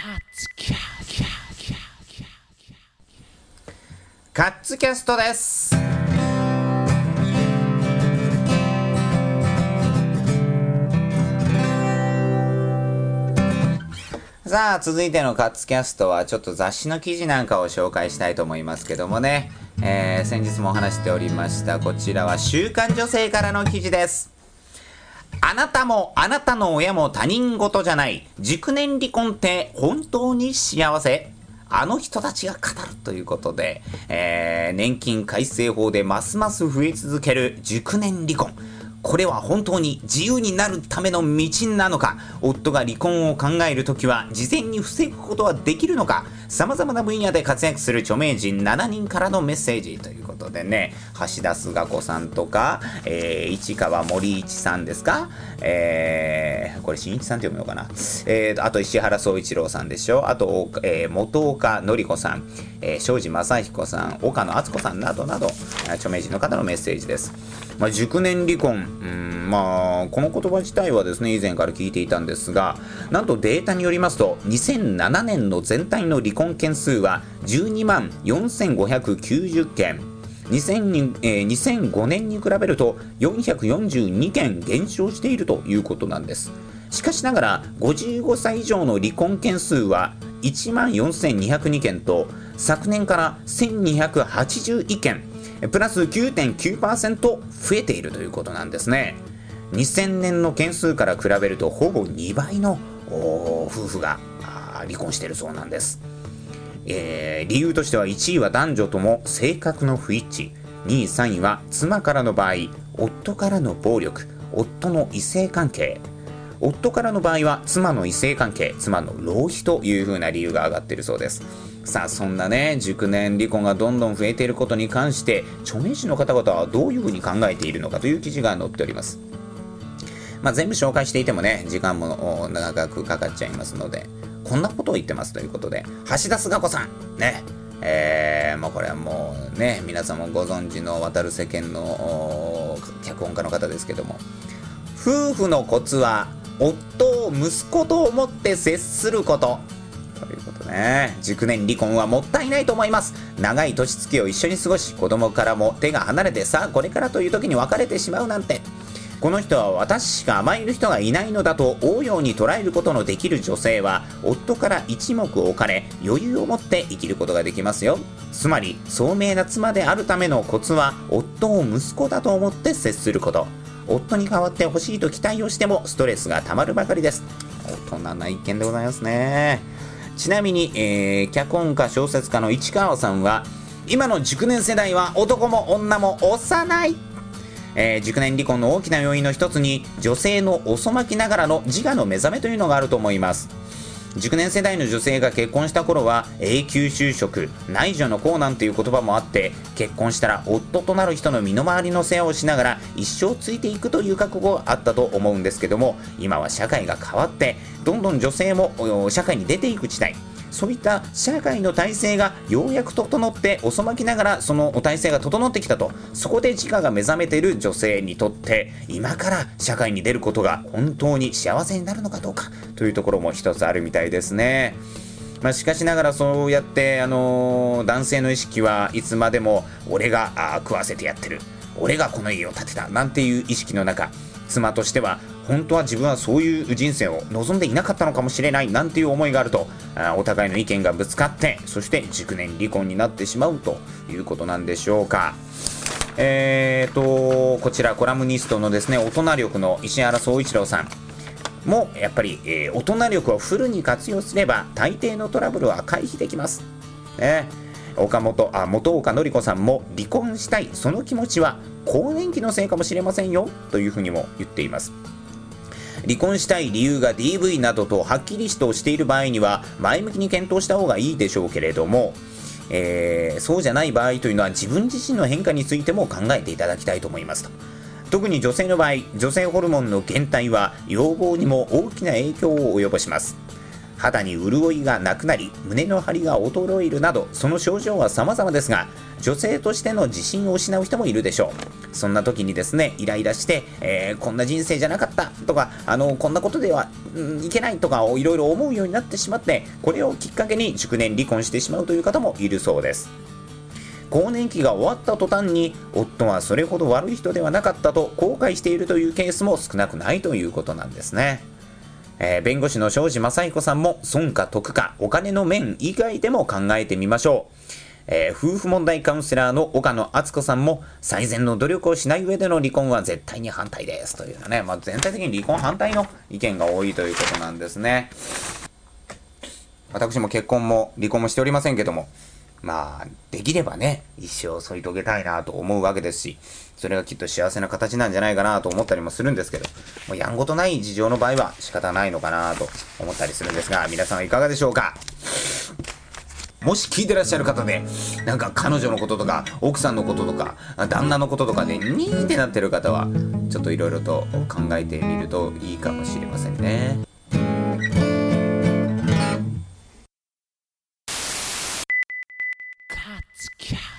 カッツキャストです。さあ続いてのカッツキャストはちょっと雑誌の記事なんかを紹介したいと思いますけどもね、先日もお話しておりましたこちらは週刊女性からの記事です。あなたもあなたの親も他人事じゃない熟年離婚って本当に幸せ？あの人たちが語るということで、年金改正法でますます増え続ける熟年離婚。これは本当に自由になるための道なのか、夫が離婚を考えるときは事前に防ぐことはできるのか、様々な分野で活躍する著名人7人からのメッセージということでね、橋田壽賀子さんとか、市川森一さんですか、これ新一さんって読むのかな、あと石原宗一郎さんでしょ、あと、本岡典子さん、庄司正彦さん、岡野敦子さんなどなど著名人の方のメッセージです。熟年離婚、この言葉自体はですね以前から聞いていたんですが、なんとデータによりますと2007年の全体の離婚件数は12万4590件、2005年に比べると442件減少しているということなんです。しかしながら55歳以上の離婚件数は1万4202件と昨年から1281件プラス 9.9% 増えているということなんですね。2000年の件数から比べるとほぼ2倍の夫婦が離婚しているそうなんです。理由としては1位は男女とも性格の不一致、2位3位は妻からの場合夫からの暴力、夫の異性関係、夫からの場合は妻の異性関係、妻の浪費というふうな理由が上がっているそうです。さあそんなね熟年離婚がどんどん増えていることに関して著名人の方々はどういうふうに考えているのかという記事が載っております。全部紹介していてもね時間も長くかかっちゃいますので、こんなことを言ってますということで、橋田壽賀子さんね、これはもうね皆さんもご存知の渡る世間の脚本家の方ですけども、夫婦のコツは夫を息子と思って接することということね。熟年離婚はもったいないと思います。長い年月を一緒に過ごし、子供からも手が離れて、さあこれからという時に別れてしまうなんて、この人は私しか甘える人がいないのだと応用に捉えることのできる女性は夫から一目置かれ余裕を持って生きることができますよ。つまり聡明な妻であるためのコツは夫を息子だと思って接すること。夫に代わってほしいと期待をしてもストレスがたまるばかりです。大人な意見でございますね。ちなみに、脚本家小説家の市川さんは今の熟年世代は男も女も幼い、熟年離婚の大きな要因の一つに女性の遅まきながらの自我の目覚めというのがあると思います。熟年世代の女性が結婚した頃は永久就職、内助の功なんていう言葉もあって、結婚したら夫となる人の身の回りの世話をしながら一生ついていくという覚悟があったと思うんですけども、今は社会が変わってどんどん女性も社会に出ていく時代、そういった社会の体制がようやく整って遅まきながらその体制が整ってきたと、そこで自我が目覚めている女性にとって今から社会に出ることが本当に幸せになるのかどうかというところも一つあるみたいですね。しかしながらそうやって男性の意識はいつまでも俺が食わせてやってる、俺がこの家を建てたなんていう意識の中、妻としては本当は自分はそういう人生を望んでいなかったのかもしれないなんていう思いがあると、お互いの意見がぶつかってそして熟年離婚になってしまうということなんでしょうか。こちらコラムニストのですね大人力の石原宗一郎さんもやっぱり、大人力をフルに活用すれば大抵のトラブルは回避できます、本岡典子さんも離婚したいその気持ちは更年期のせいかもしれませんよというふうにも言っています。離婚したい理由が DV などとはっきりとしている場合には前向きに検討した方がいいでしょうけれども、そうじゃない場合というのは自分自身の変化についても考えていただきたいと思いますと。特に女性の場合、女性ホルモンの減退は要望にも大きな影響を及ぼします。 肌に潤いがなくなり胸の張りが衰えるなど、その症状は様々ですが、女性としての自信を失う人もいるでしょう。そんな時にですね、イライラして、こんな人生じゃなかったとか、こんなことではいけないとかをいろいろ思うようになってしまって、これをきっかけに熟年離婚してしまうという方もいるそうです。更年期が終わった途端に夫はそれほど悪い人ではなかったと後悔しているというケースも少なくないということなんですね。弁護士の庄司正彦さんも損か得かお金の面以外でも考えてみましょう。夫婦問題カウンセラーの岡野敦子さんも最善の努力をしない上での離婚は絶対に反対ですというね、全体的に離婚反対の意見が多いということなんですね。私も結婚も離婚もしておりませんけども、できればね、一生添い遂げたいなと思うわけですし、それがきっと幸せな形なんじゃないかなと思ったりもするんですけど、もうやんごとない事情の場合は仕方ないのかなと思ったりするんですが、皆さんはいかがでしょうか。もし聞いてらっしゃる方で、なんか彼女のこととか、奥さんのこととか、旦那のこととかでニーってなってる方は、ちょっといろいろと考えてみるといいかもしれませんね。Cat's